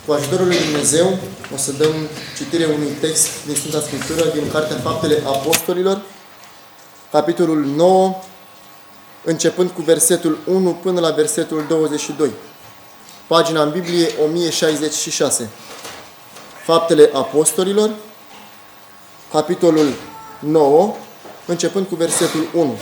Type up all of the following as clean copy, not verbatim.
Cu ajutorul lui Dumnezeu o să dăm citire unui text din Sfânta Scriptură, din Cartea Faptele Apostolilor, capitolul 9, începând cu versetul 1 până la versetul 22. Pagina în Biblie 1066. Faptele Apostolilor, capitolul 9, începând cu versetul 1.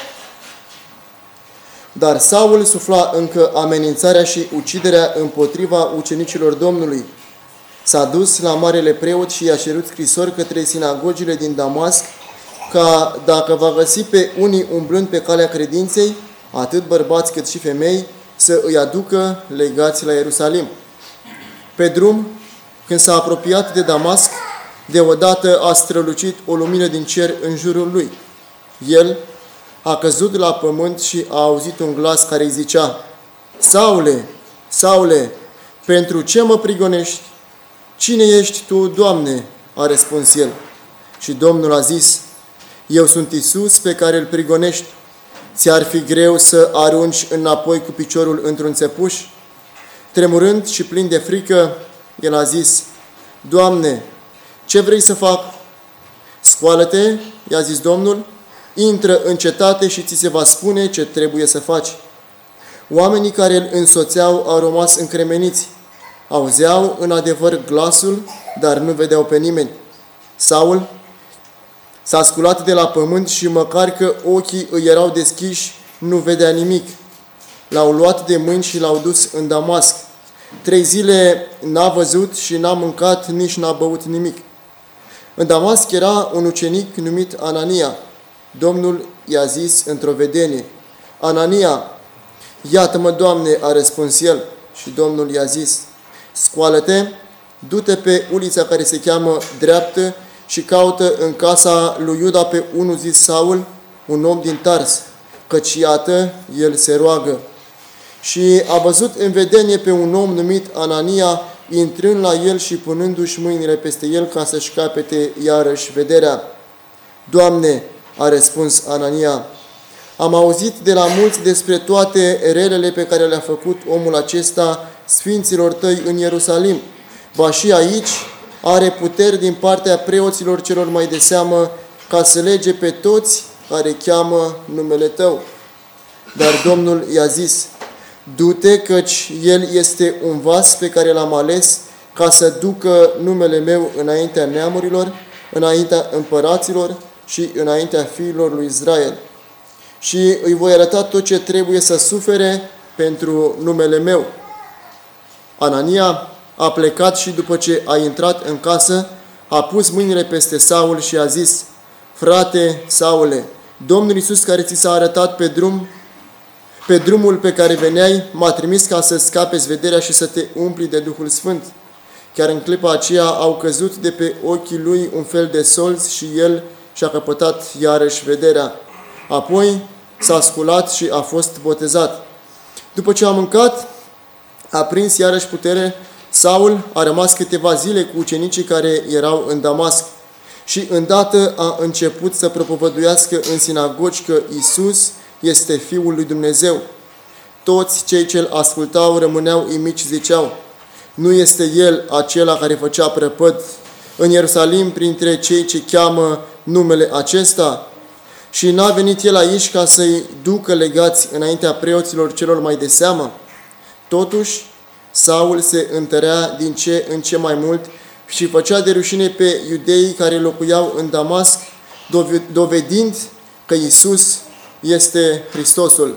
Dar Saul sufla încă amenințarea și uciderea împotriva ucenicilor Domnului. S-a dus la marele preot și i-a cerut scrisori către sinagogile din Damasc, ca dacă va găsi pe unii umblând pe calea credinței, atât bărbați cât și femei, să îi aducă legați la Ierusalim. Pe drum, când s-a apropiat de Damasc, deodată a strălucit o lumină din cer în jurul lui. El a căzut la pământ și a auzit un glas care îi zicea: Saule, Saule, pentru ce mă prigonești? Cine ești tu, Doamne? A răspuns el. Și Domnul a zis: Eu sunt Iisus pe care îl prigonești. Ți-ar fi greu să arunci înapoi cu piciorul într-un țepuș? Tremurând și plin de frică, el a zis: Doamne, ce vrei să fac? Scoală-te, i-a zis Domnul, intră în cetate și ți se va spune ce trebuie să faci. Oamenii care îl însoțeau au rămas încremeniți. Auzeau în adevăr glasul, dar nu vedeau pe nimeni. Saul s-a sculat de la pământ și măcar că ochii îi erau deschiși, nu vedea nimic. L-au luat de mâini și l-au dus în Damasc. 3 zile n-a văzut și n-a mâncat, nici n-a băut nimic. În Damasc era un ucenic numit Anania. Domnul i-a zis într-o vedenie: Anania. Iată-mă, Doamne, a răspuns el. Și Domnul i-a zis: Scoală-te, du-te pe ulița care se cheamă Dreaptă și caută în casa lui Iuda pe unul zis Saul, un om din Tars, căci iată, el se roagă. Și a văzut în vedenie pe un om numit Anania, intrând la el și punându-și mâinile peste el ca să-și capete iarăși vederea. Doamne, a răspuns Anania, am auzit de la mulți despre toate relele pe care le-a făcut omul acesta sfinților tăi în Ierusalim. Ba și aici are puteri din partea preoților celor mai de seamă ca să lege pe toți care cheamă numele tău. Dar Domnul i-a zis: Du-te, căci el este un vas pe care l-am ales ca să ducă numele meu înaintea neamurilor, înaintea împăraților și înaintea fiilor lui Israel. Și îi voi arăta tot ce trebuie să sufere pentru numele meu. Anania a plecat și după ce a intrat în casă, a pus mâinile peste Saul și a zis: Frate Saule, Domnul Iisus care ți s-a arătat pe drumul pe care veneai, m-a trimis ca să scapeți vederea și să te umpli de Duhul Sfânt. Chiar în clipa aceea au căzut de pe ochii lui un fel de solzi și el și-a căpătat iarăși vederea. Apoi s-a sculat și a fost botezat. După ce a mâncat, a prins iarăși putere. Saul a rămas câteva zile cu ucenicii care erau în Damasc și îndată a început să propovăduiască în sinagogi că Iisus este Fiul lui Dumnezeu. Toți cei ce îl ascultau rămâneau uimiți și ziceau: Nu este El acela care făcea prăpăd în Ierusalim printre cei ce cheamă numele acesta? Și n-a venit El aici ca să-i ducă legați înaintea preoților celor mai de seamă? Totuși, Saul se întărea din ce în ce mai mult și făcea de rușine pe iudeii care locuiau în Damasc, dovedind că Iisus este Hristosul.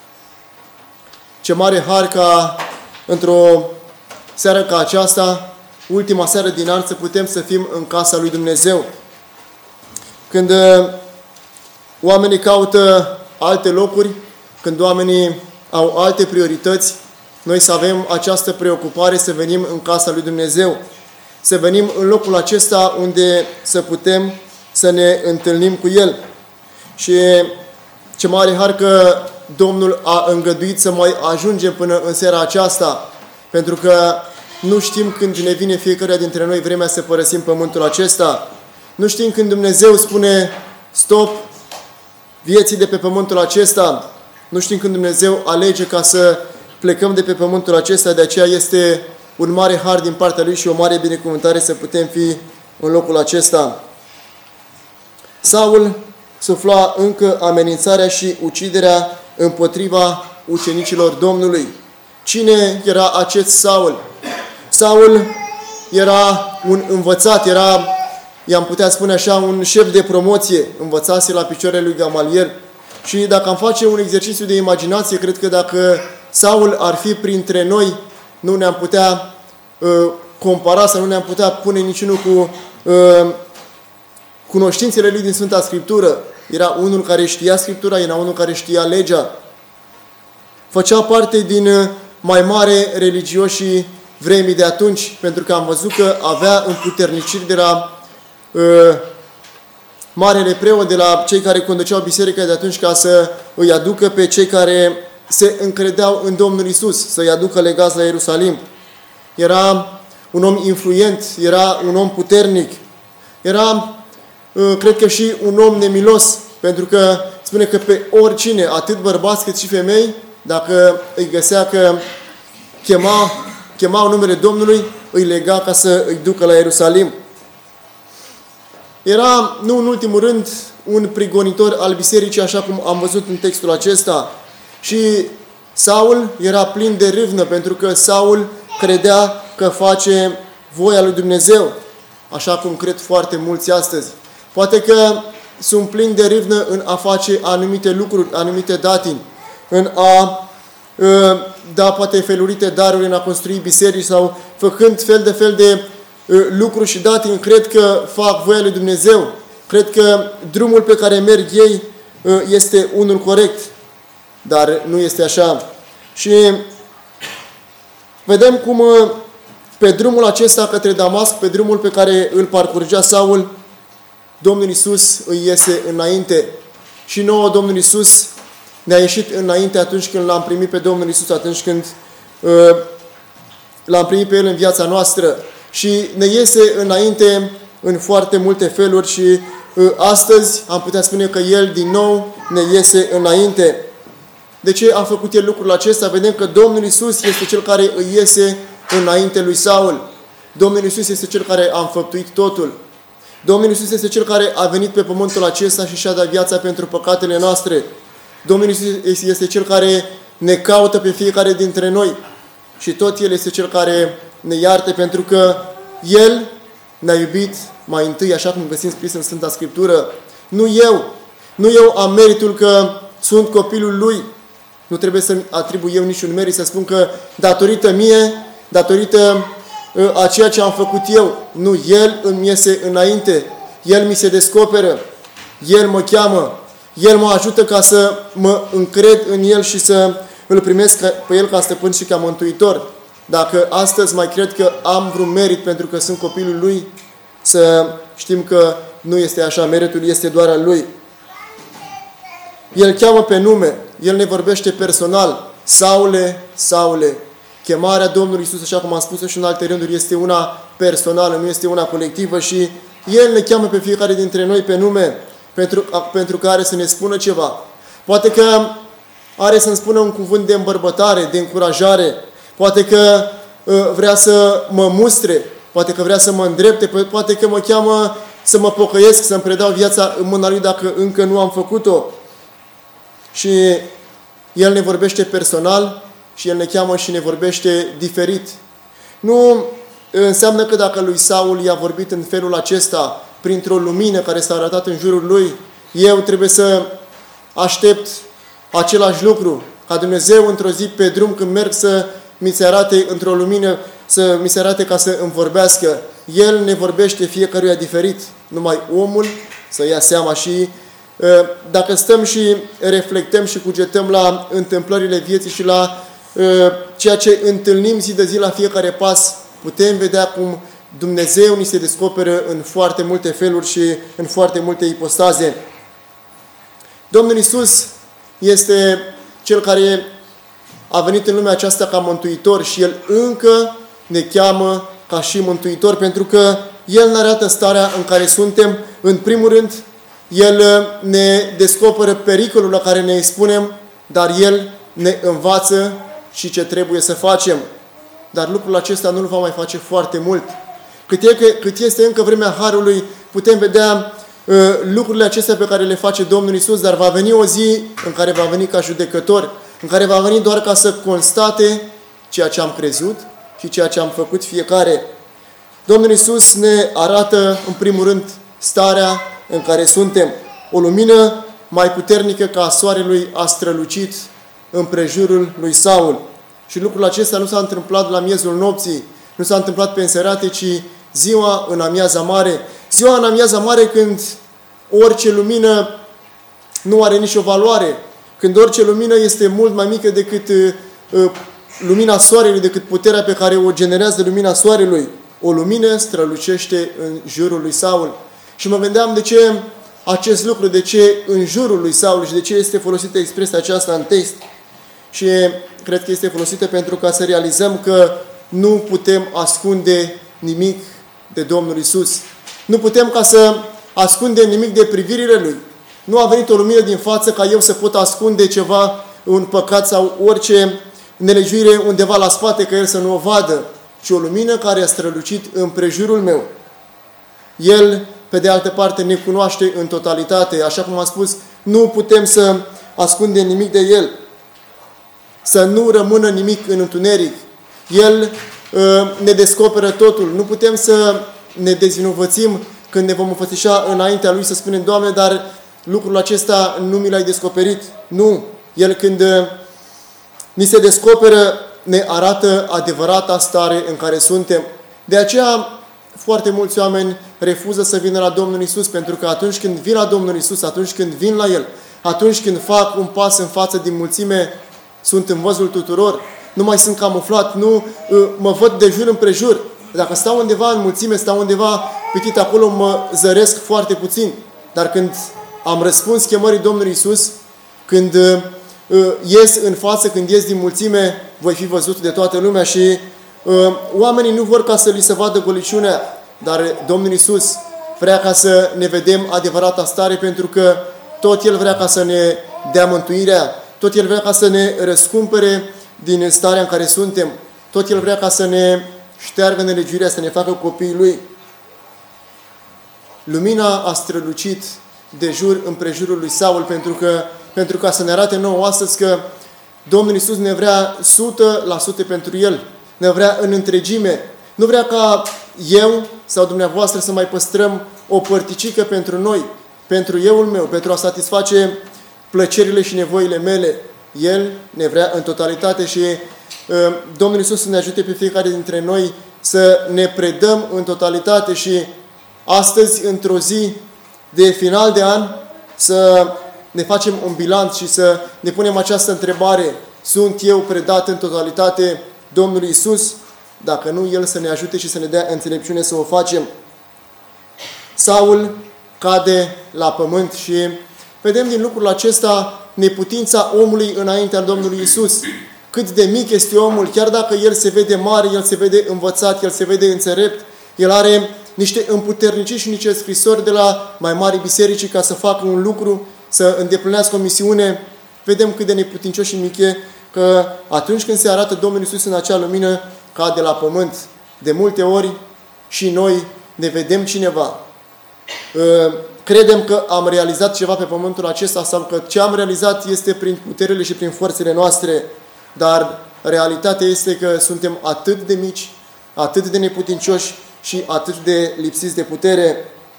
Ce mare har ca într-o seară ca aceasta, ultima seară din an, să putem să fim în casa lui Dumnezeu. Când oamenii caută alte locuri, când oamenii au alte priorități, noi să avem această preocupare să venim în casa lui Dumnezeu. Să venim în locul acesta unde să putem să ne întâlnim cu El. Și ce mare har că Domnul a îngăduit să mai ajungem până în seara aceasta, pentru că nu știm când ne vine fiecare dintre noi vremea să părăsim pământul acesta. Nu știm când Dumnezeu spune stop vieții de pe pământul acesta. Nu știm când Dumnezeu alege ca să plecăm de pe pământul acesta, de aceea este un mare har din partea Lui și o mare binecuvântare să putem fi în locul acesta. Saul sufla încă amenințarea și uciderea împotriva ucenicilor Domnului. Cine era acest Saul? Saul era un învățat, era, i-am putea spune așa, un șef de promoție, învățase la picioarele lui Gamaliel. Și dacă am face un exercițiu de imaginație, cred că dacă Saul ar fi printre noi, nu ne-am putea compara sau nu ne-am putea pune niciunul cu cunoștințele lui din Sfânta Scriptură. Era unul care știa Scriptura, era unul care știa legea. Făcea parte din mai mare religioșii vremii de atunci, pentru că am văzut că avea împuterniciri de la marele preot, de la cei care conduceau biserica de atunci, ca să îi aducă pe cei care se încredeau în Domnul Isus, să îi aducă legați la Ierusalim. Era un om influent, era un om puternic, era, cred că și un om nemilos, pentru că spune că pe oricine, atât bărbați cât și femei, dacă îi găsea că chemau numele Domnului, îi lega ca să îi ducă la Ierusalim. Era, nu în ultimul rând, un prigonitor al bisericii, așa cum am văzut în textul acesta. Și Saul era plin de râvnă, pentru că Saul credea că face voia lui Dumnezeu, așa cum cred foarte mulți astăzi. Poate că sunt plini de râvnă în a face anumite lucruri, anumite datini, în a da poate felurite daruri, în a construi biserici sau făcând fel de lucruri și datini, cred că fac voia lui Dumnezeu. Cred că drumul pe care merg ei este unul corect, dar nu este așa. Și vedem cum pe drumul acesta către Damasc, pe drumul pe care îl parcurgea Saul, Domnul Iisus îi iese înainte. Și nouă Domnul Iisus ne-a ieșit înainte atunci când l-am primit pe Domnul Iisus, atunci când l-am primit pe El în viața noastră. Și ne iese înainte în foarte multe feluri și astăzi am putea spune că El din nou ne iese înainte. De ce a făcut El lucrul acesta? Vedem că Domnul Iisus este Cel care îi iese înainte lui Saul. Domnul Iisus este Cel care a înfăptuit totul. Domnul Iisus este Cel care a venit pe pământul acesta și și-a dat viața pentru păcatele noastre. Domnul Iisus este Cel care ne caută pe fiecare dintre noi. Și tot El este Cel care ne iartă, pentru că El ne-a iubit mai întâi, așa cum găsim scris în Sfânta Scriptură. Nu eu am meritul că sunt copilul Lui. Nu trebuie să-mi atribui eu niciun merit, să spun că datorită mie, datorită a ceea ce am făcut eu. Nu, El îmi iese înainte. El mi se descoperă. El mă cheamă. El mă ajută ca să mă încred în El și să îl primesc pe El ca stăpân și ca mântuitor. Dacă astăzi mai cred că am vreun merit pentru că sunt copilul Lui, să știm că nu este așa. Meritul este doar al Lui. El cheamă pe nume. El ne vorbește personal. Saule, Saule. Chemarea Domnului Iisus, așa cum am spus și în alte rânduri, este una personală, nu este una colectivă și El ne cheamă pe fiecare dintre noi pe nume pentru care să ne spună ceva. Poate că are să-mi spună un cuvânt de îmbărbătare, de încurajare. Poate că vrea să mă mustre, poate că vrea să mă îndrepte, poate că mă cheamă să mă pocăiesc, să-mi predau viața în mâna Lui dacă încă nu am făcut-o. Și El ne vorbește personal și El ne cheamă și ne vorbește diferit. Nu înseamnă că dacă lui Saul i-a vorbit în felul acesta, printr-o lumină care s-a arătat în jurul lui, eu trebuie să aștept același lucru, ca Dumnezeu într-o zi pe drum când merg să mi se arate într-o lumină, să mi se arate ca să îmi vorbească. El ne vorbește fiecăruia diferit. Numai omul să ia seama și dacă stăm și reflectăm și cugetăm la întâmplările vieții și la ceea ce întâlnim zi de zi la fiecare pas, putem vedea cum Dumnezeu ni se descoperă în foarte multe feluri și în foarte multe ipostaze. Domnul Iisus este Cel care a venit în lumea aceasta ca mântuitor și El încă ne cheamă ca și mântuitor, pentru că El ne arată starea în care suntem. În primul rând, El ne descoperă pericolul la care ne expunem, dar El ne învață și ce trebuie să facem. dar lucrul acesta nu-l va mai face foarte mult. Cât este încă vremea Harului, putem vedea lucrurile acestea pe care le face Domnul Iisus, dar va veni o zi în care va veni ca judecător, în care va veni doar ca să constate ceea ce am crezut și ceea ce am făcut fiecare. Domnul Iisus ne arată, în primul rând, starea în care suntem. O lumină mai puternică ca a soarelui a strălucit împrejurul lui Saul. Și lucrul acesta nu s-a întâmplat la miezul nopții, nu s-a întâmplat pe înserate, ci ziua în amiaza mare. Ziua în amiaza mare, când orice lumină nu are nicio valoare, când orice lumină este mult mai mică decât lumina soarelui, decât puterea pe care o generează lumina soarelui. O lumină strălucește în jurul lui Saul. Și mă gândeam de ce acest lucru, de ce în jurul lui Saul și de ce este folosită expresia aceasta în text. Și cred că este folosită pentru ca să realizăm că nu putem ascunde nimic de Domnul Iisus. Nu putem ca să ascundem nimic de privirile Lui. Nu a venit o lumină din față ca eu să pot ascunde ceva, un păcat sau orice nelegiuire undeva la spate, ca El să nu o vadă, ci o lumină care a strălucit împrejurul meu. El, pe de altă parte, ne cunoaște în totalitate. Așa cum am spus, nu putem să ascundem nimic de El. Să nu rămână nimic în întuneric. El ne descoperă totul. Nu putem să ne dezvinovățim când ne vom înfățișa înaintea Lui, să spunem: Doamne, dar lucrul acesta nu mi l-ai descoperit. Nu. El, când ni se descoperă, ne arată adevărata stare în care suntem. De aceea, foarte mulți oameni refuză să vină la Domnul Iisus, pentru că atunci când vin la Domnul Iisus, atunci când vin la El, atunci când fac un pas în față din mulțime, sunt în văzul tuturor. Nu mai sunt camuflat, nu mă văd de jur împrejur. Dacă stau undeva în mulțime, stau undeva pitit acolo, mă zăresc foarte puțin. Dar când am răspuns chemării Domnului Iisus, când ies în față, când ies din mulțime, voi fi văzut de toată lumea și oamenii nu vor ca să li se vadă goliciunea, dar Domnul Iisus vrea ca să ne vedem adevărata stare, pentru că tot El vrea ca să ne dea mântuirea, tot El vrea ca să ne răscumpere din starea în care suntem, tot El vrea ca să ne șteargă nelegiuirea, să ne facă copiii Lui. Lumina a strălucit de jur împrejurul lui Saul, pentru ca să ne arate nouă astăzi că Domnul Iisus ne vrea 100% pentru El. Ne vrea în întregime. Nu vrea ca eu sau dumneavoastră să mai păstrăm o părticică pentru noi, pentru euul meu, pentru a satisface plăcerile și nevoile mele. El ne vrea în totalitate și Domnul Iisus să ne ajute pe fiecare dintre noi să ne predăm în totalitate și astăzi, într-o zi de final de an, să ne facem un bilanț și să ne punem această întrebare: sunt eu predat în totalitate Domnului Iisus? Dacă nu, El să ne ajute și să ne dea înțelepciune să o facem. Saul cade la pământ și vedem din lucrul acesta neputința omului înaintea Domnului Iisus. Cât de mic este omul, chiar dacă el se vede mare, el se vede învățat, el se vede înțelept, el are niște împuterniciri și niște scrisori de la mai mari biserici ca să facă un lucru, să îndeplinească o misiune. Vedem cât de neputincioși și mic e, că atunci când se arată Domnul Iisus în acea lumină, cade la pământ. De multe ori și noi ne vedem cineva. Credem că am realizat ceva pe pământul acesta sau că ce am realizat este prin puterile și prin forțele noastre, dar realitatea este că suntem atât de mici, atât de neputincioși și atât de lipsiți de putere.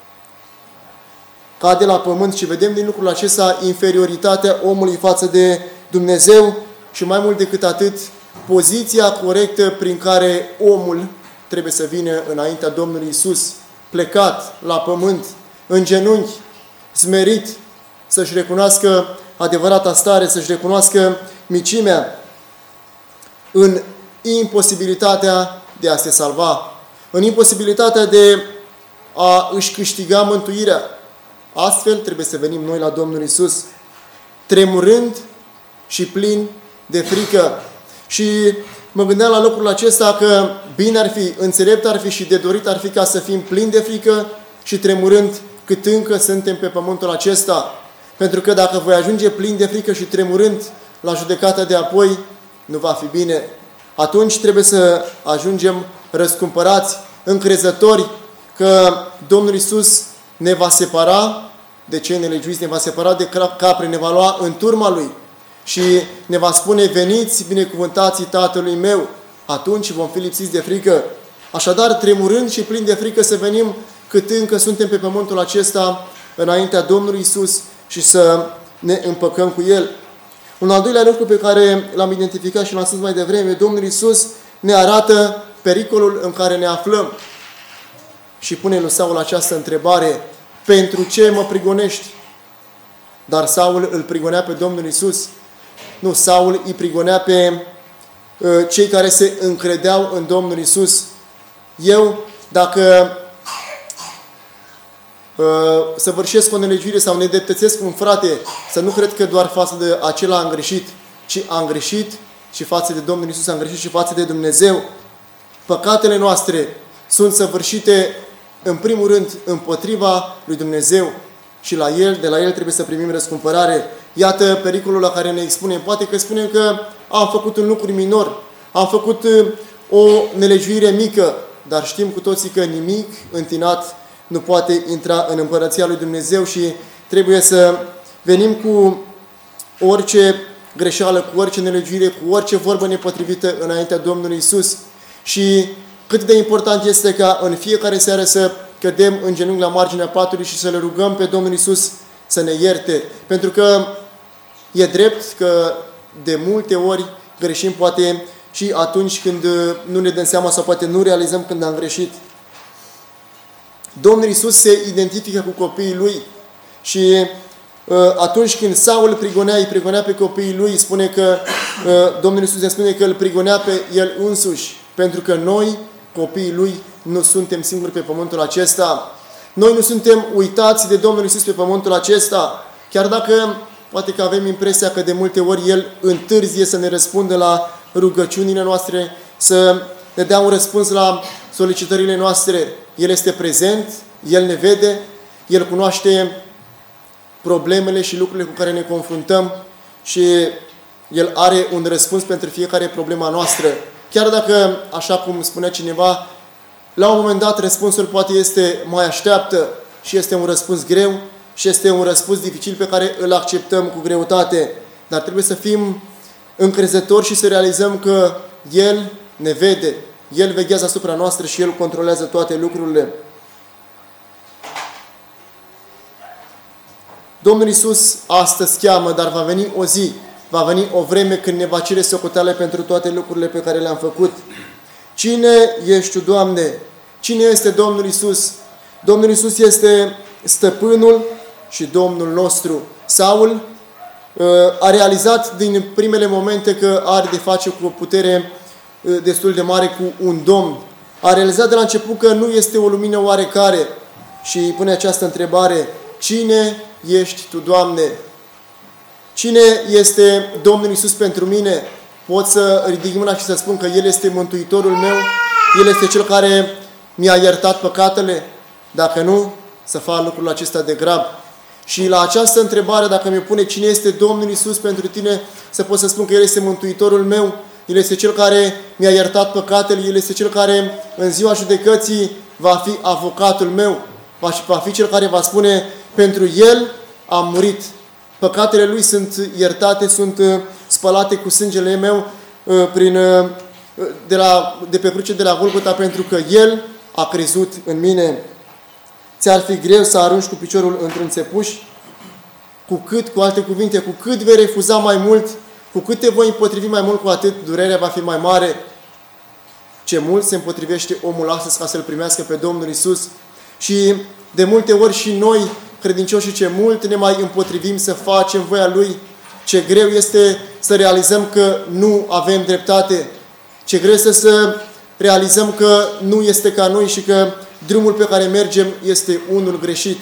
Cade la pământ și vedem din lucrul acesta inferioritatea omului față de Dumnezeu și mai mult decât atât, poziția corectă prin care omul trebuie să vină înaintea Domnului Iisus, plecat la pământ, în genunchi, smerit, să-și recunoască adevărata stare, să-și recunoască micimea, în imposibilitatea de a se salva, în imposibilitatea de a își câștiga mântuirea. Astfel trebuie să venim noi la Domnul Iisus, tremurând și plin de frică. Și mă gândeam la lucrul acesta că bine ar fi, înțelept ar fi și de dorit ar fi ca să fim plini de frică și tremurând cât încă suntem pe pământul acesta. Pentru că dacă voi ajunge plin de frică și tremurând la judecata de apoi, nu va fi bine. atunci trebuie să ajungem răscumpărați, încrezători că Domnul Iisus ne va separa de cei nelegiuiți, ne va separa de capre, ne va lua în turma Lui și ne va spune: veniți, binecuvântații Tatălui meu. Atunci vom fi lipsiți de frică. Așadar, tremurând și plini de frică, să venim cât încă suntem pe pământul acesta înaintea Domnului Iisus și să ne împăcăm cu El. Un al doilea lucru pe care l-am identificat și l-am spus mai devreme: Domnul Iisus ne arată pericolul în care ne aflăm și pune lui Saul această întrebare: pentru ce mă prigonești? Dar Saul îl prigonea pe Domnul Iisus. Nu, Saul îi prigonea pe cei care se încredeau în Domnul Iisus. Eu, dacă săvârșesc o nelegiuire sau nedreptățesc un frate, să nu cred că doar față de acela am greșit, ci am greșit și față de Domnul Iisus, am greșit și față de Dumnezeu. Păcatele noastre sunt săvârșite în primul rând împotriva lui Dumnezeu și de la El trebuie să primim răscumpărare. Iată pericolul la care ne expunem. Poate că spunem că am făcut un lucru minor, am făcut o nelegiuire mică, dar știm cu toții că nimic întinat nu poate intra în împărăția lui Dumnezeu și trebuie să venim cu orice greșeală, cu orice nelegiuire, cu orice vorbă nepotrivită înaintea Domnului Iisus. Și cât de important este ca în fiecare seară să cădem în genunchi la marginea patului și să le rugăm pe Domnul Iisus să ne ierte. Pentru că e drept că de multe ori greșim, poate și atunci când nu ne dăm seama sau poate nu realizăm când am greșit. Domnul Iisus se identifică cu copiii Lui și atunci când Saul îi prigonea pe copiii Lui, spune că Domnul Iisus ne spune că îl prigonea pe El însuși, pentru că noi, copiii Lui, nu suntem singuri pe pământul acesta. Noi nu suntem uitați de Domnul Iisus pe pământul acesta, chiar dacă poate că avem impresia că de multe ori El întârzie să ne răspundă la rugăciunile noastre, să ne dea un răspuns la solicitările noastre. El este prezent, El ne vede, El cunoaște problemele și lucrurile cu care ne confruntăm și El are un răspuns pentru fiecare problemă a noastră. Chiar dacă, așa cum spunea cineva, la un moment dat răspunsul poate mai așteaptă și este un răspuns greu și este un răspuns dificil pe care îl acceptăm cu greutate. Dar trebuie să fim încrezători și să realizăm că El ne vede, El veghează asupra noastră și El controlează toate lucrurile. Domnul Iisus astăzi cheamă, dar va veni o zi, va veni o vreme când ne va cere socoteală pentru toate lucrurile pe care le-am făcut. Cine ești Tu, Doamne? Cine este Domnul Iisus? Domnul Iisus este stăpânul și Domnul nostru. Saul a realizat din primele momente că are de face cu o putere destul de mare, cu un domn. A realizat de la început că nu este o lumină oarecare și pune această întrebare: cine ești Tu, Doamne? Cine este Domnul Iisus pentru mine? Pot să ridic mâna și să spun că El este Mântuitorul meu? El este Cel care mi-a iertat păcatele? Dacă nu, să fac lucrul acesta de grab. Și la această întrebare, dacă mi-o pune cine este Domnul Iisus pentru tine, să pot să spun că El este Mântuitorul meu, El este Cel care mi-a iertat păcatele, El este Cel care în ziua judecății va fi avocatul meu, va fi Cel care va spune: pentru El am murit. Păcatele Lui sunt iertate, sunt spălate cu sângele meu de pe cruce de la Golgota, pentru că El a crezut în mine. Ți-ar fi greu să arunci cu piciorul într-un țepuș? Cu alte cuvinte, cu cât vei refuza mai mult, cu cât te voi împotrivi mai mult, cu atât durerea va fi mai mare. Ce mult se împotrivește omul astăzi ca să-L primească pe Domnul Iisus. Și de multe ori și noi, credincioșii, ce mult ne mai împotrivim să facem voia Lui. Ce greu este să realizăm că nu avem dreptate. Ce greu este să realizăm că nu este ca noi și că drumul pe care mergem este unul greșit.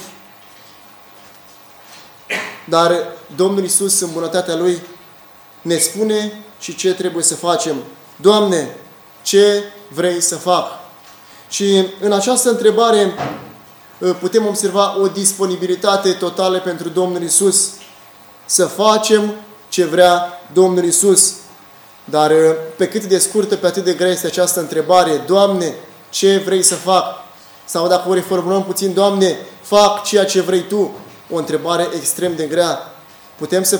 Dar Domnul Iisus, în bunătatea Lui, ne spune și ce trebuie să facem. Doamne, ce vrei să fac? Și în această întrebare putem observa o disponibilitate totală pentru Domnul Iisus. Să facem ce vrea Domnul Iisus. Dar pe cât de scurtă, pe atât de grea este această întrebare. Doamne, ce vrei să fac? Sau dacă o reformulăm puțin, Doamne, fac ceea ce vrei Tu. O întrebare extrem de grea. Putem să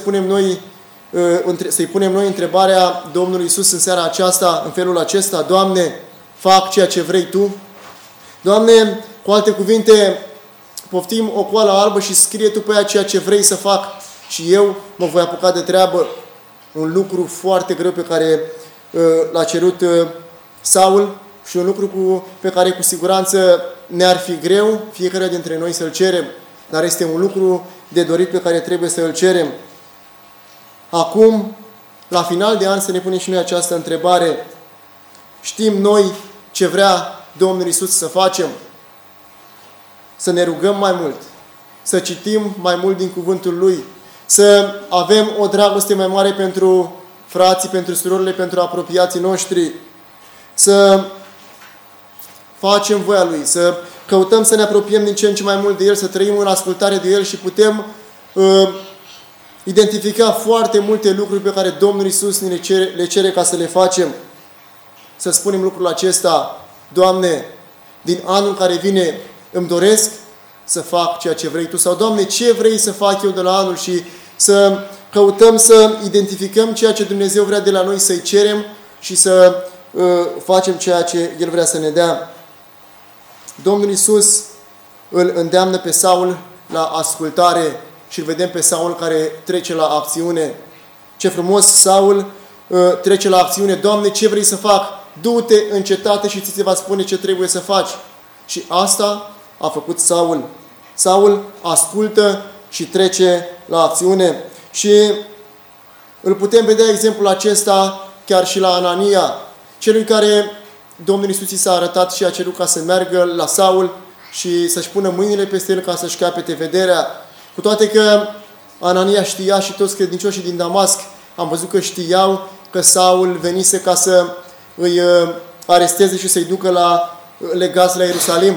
să-i punem noi întrebarea Domnului Iisus în seara aceasta, în felul acesta: Doamne, fac ceea ce vrei Tu? Doamne, cu alte cuvinte, poftim o coală albă și scrie Tu pe ea ceea ce vrei să fac și eu mă voi apuca de treabă. Un lucru foarte greu pe care l-a cerut Saul și un lucru pe care cu siguranță ne-ar fi greu fiecare dintre noi să-l cerem, dar este un lucru de dorit pe care trebuie să îl cerem. Acum, la final de an, să ne punem și noi această întrebare. Știm noi ce vrea Domnul Iisus să facem? Să ne rugăm mai mult, să citim mai mult din cuvântul Lui, să avem o dragoste mai mare pentru frații, pentru surorile, pentru apropiații noștri, să facem voia Lui, să căutăm să ne apropiem din ce în ce mai mult de El, să trăim în ascultare de El și putem identifica foarte multe lucruri pe care Domnul Iisus le cere ca să le facem. Să spunem lucrul acesta: Doamne, din anul care vine îmi doresc să fac ceea ce vrei Tu. Sau, Doamne, ce vrei să fac eu de la anul? Și să căutăm să identificăm ceea ce Dumnezeu vrea de la noi, să-i cerem și să facem ceea ce El vrea să ne dea. Domnul Iisus îl îndeamnă pe Saul la ascultare și îl vedem pe Saul care trece la acțiune. Ce frumos Saul trece la acțiune. Doamne, ce vrei să fac? Du-te în cetate și ți se va spune ce trebuie să faci. Și asta a făcut Saul. Saul ascultă și trece la acțiune. Și îl putem vedea exemplul acesta chiar și la Anania, celui care Domnul Iisus i s-a arătat și a cerut ca să meargă la Saul și să-și pună mâinile peste el ca să-și capete vederea. Cu toate că Anania știa și toți credincioșii din Damasc, am văzut că știau că Saul venise ca să îi aresteze și să-i ducă legați la Ierusalim.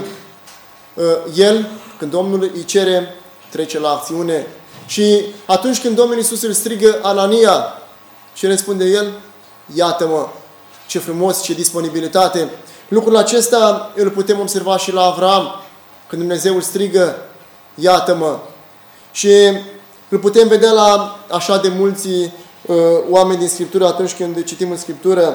El, când Domnul îi cere, trece la acțiune. Și atunci când Domnul Iisus îl strigă: Anania, ce răspunde el? Iată-mă! Ce frumos, ce disponibilitate! Lucrul acesta îl putem observa și la Avram, când Dumnezeu îl strigă: iată-mă! Și îl putem vedea la așa de mulți oameni din Scriptură atunci când citim în Scriptură.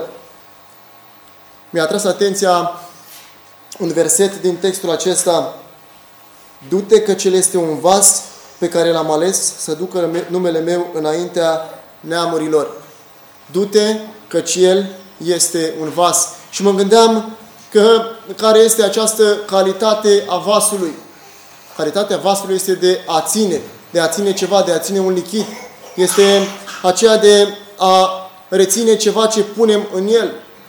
Mi-a atras atenția un verset din textul acesta: du-te că cel este un vas pe care l-am ales să ducă numele meu înaintea neamurilor. Du-te căci el este un vas. Și mă gândeam care este această calitate a vasului. Calitatea vasului este de a ține ceva, de a ține un lichid. Este aceea de a reține ceva ce punem în el.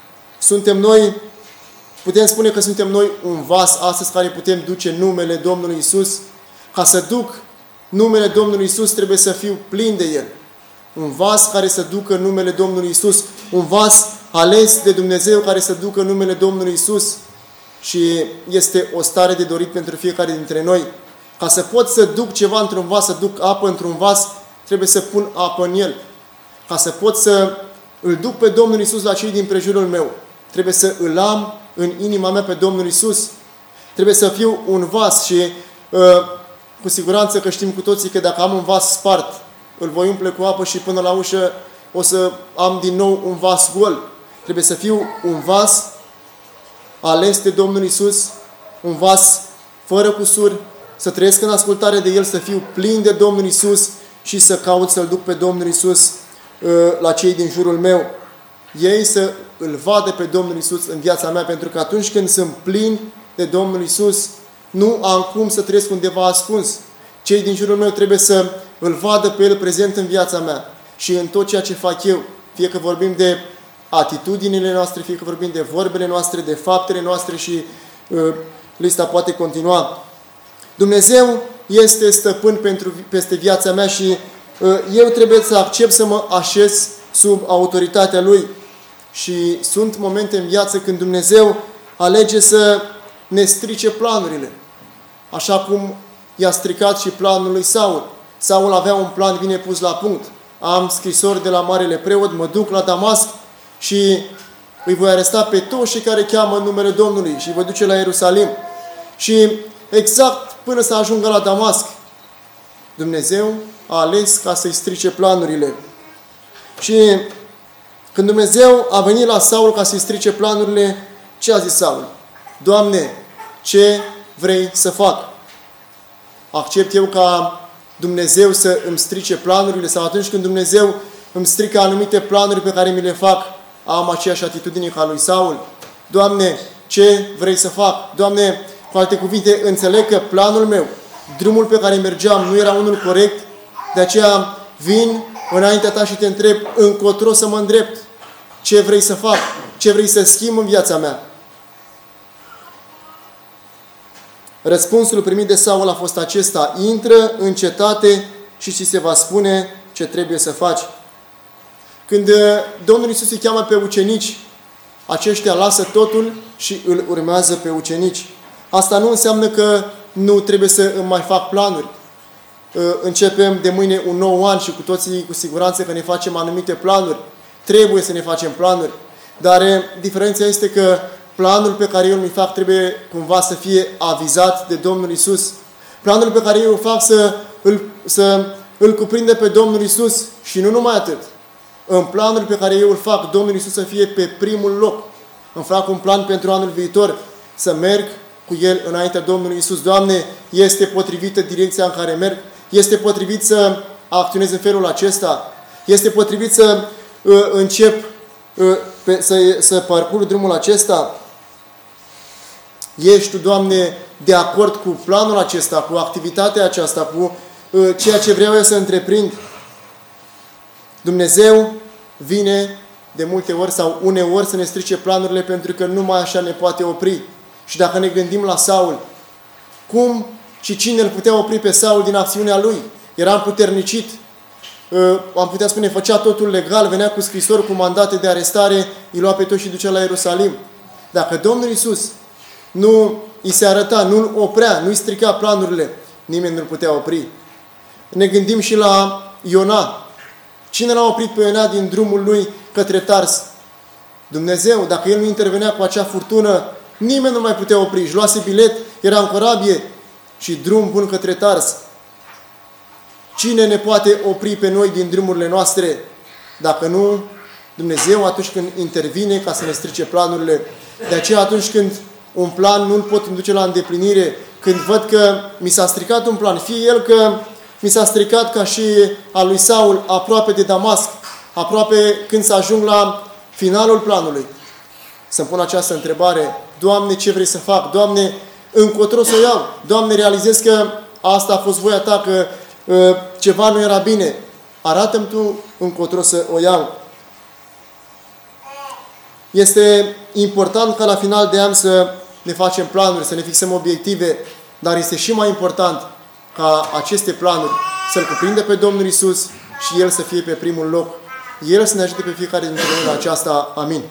Putem spune că suntem noi un vas astăzi care putem duce numele Domnului Iisus. Ca să duc numele Domnului Iisus trebuie să fiu plin de el. Un vas care să ducă numele Domnului Iisus. Un vas ales de Dumnezeu care să ducă numele Domnului Iisus. Și este o stare de dorit pentru fiecare dintre noi. Ca să pot să duc ceva într-un vas, să duc apă într-un vas, trebuie să pun apă în el. Ca să pot să îl duc pe Domnul Iisus la cei din prejurul meu, trebuie să îl am în inima mea pe Domnul Iisus. Trebuie să fiu un vas și cu siguranță că știm cu toții că dacă am un vas spart, îl voi umple cu apă și până la ușă o să am din nou un vas gol. Trebuie să fiu un vas ales de Domnul Iisus, un vas fără cusuri, să trăiesc în ascultare de El, să fiu plin de Domnul Iisus și să caut să-L duc pe Domnul Iisus la cei din jurul meu. Ei să îl vadă pe Domnul Iisus în viața mea, pentru că atunci când sunt plin de Domnul Iisus, nu am cum să trăiesc undeva ascuns. Cei din jurul meu trebuie să îl vadă pe El prezent în viața mea și în tot ceea ce fac eu. Fie că vorbim de atitudinile noastre, fie că vorbim de vorbele noastre, de faptele noastre și lista poate continua. Dumnezeu este stăpân peste viața mea și eu trebuie să accept să mă așez sub autoritatea Lui. Și sunt momente în viață când Dumnezeu alege să ne strice planurile. Așa cum i-a stricat și planul lui Saul. Saul avea un plan bine pus la punct. Am scrisori de la marele preot, mă duc la Damasc și îi voi aresta pe toți cei care cheamă în numele Domnului și îi voi duce la Ierusalim. Și exact până să ajungă la Damasc, Dumnezeu a ales ca să-i strice planurile. Și când Dumnezeu a venit la Saul ca să-i strice planurile, ce a zis Saul? Doamne, ce vrei să fac? Accept eu ca Dumnezeu să îmi strice planurile? Sau atunci când Dumnezeu îmi strică anumite planuri pe care mi le fac, am aceeași atitudine ca lui Saul? Doamne, ce vrei să fac? Doamne, cu alte cuvinte, înțeleg că planul meu, drumul pe care mergeam, nu era unul corect, de aceea vin înaintea ta și te întreb încotro să mă îndrept. Ce vrei să fac? Ce vrei să schimb în viața mea? Răspunsul primit de Saul a fost acesta: intră în cetate și ți se va spune ce trebuie să faci. Când Domnul Iisus îi cheamă pe ucenici, aceștia lasă totul și îl urmează pe ucenici. Asta nu înseamnă că nu trebuie să îmi mai fac planuri. Începem de mâine un nou an și cu toții cu siguranță că ne facem anumite planuri. Trebuie să ne facem planuri. Dar diferența este că planul pe care eu îl fac trebuie cumva să fie avizat de Domnul Iisus. Planul pe care eu îl fac să îl cuprinde pe Domnul Iisus și nu numai atât. În planul pe care eu îl fac, Domnul Iisus să fie pe primul loc. Îmi fac un plan pentru anul viitor, să merg cu El înaintea Domnului Iisus. Doamne, este potrivită direcția în care merg? Este potrivit să acționez în felul acesta? Este potrivit să încep să parcurg drumul acesta? Ești Tu, Doamne, de acord cu planul acesta, cu activitatea aceasta, cu ceea ce vreau eu să întreprind? Dumnezeu vine de multe ori sau uneori să ne strice planurile pentru că numai așa ne poate opri. Și dacă ne gândim la Saul, cum și cine îl putea opri pe Saul din acțiunea lui? Era împuternicit, am putea spune, făcea totul legal, venea cu scrisori, cu mandate de arestare, îi lua pe toți și ducea la Ierusalim. Dacă Domnul Iisus nu îi se arăta, nu îl oprea, nu îi strica planurile, nimeni nu îl putea opri. Ne gândim și la Iona. Cine l-a oprit pe Iona din drumul lui către Tars? Dumnezeu. Dacă el nu intervenea cu acea furtună, nimeni nu mai putea opri. Își luase bilet, era în corabie și drum bun către Tars. Cine ne poate opri pe noi din drumurile noastre? Dacă nu Dumnezeu, atunci când intervine ca să ne strice planurile. De aceea atunci când un plan nu-l pot duce la îndeplinire, când văd că mi s-a stricat un plan, fie el că mi s-a stricat ca și al lui Saul aproape de Damasc, aproape când să ajung la finalul planului, să-mi pun această întrebare: Doamne, ce vrei să fac? Doamne, încotro să o iau? Doamne, realizez că asta a fost voia Ta, că ceva nu era bine. Arată-mi Tu încotro să o iau. Este important ca la final de an să ne facem planuri, să ne fixăm obiective, dar este și mai important ca aceste planuri să-L cuprindă pe Domnul Iisus și El să fie pe primul loc. El să ne ajute pe fiecare dintre noi la aceasta. Amin.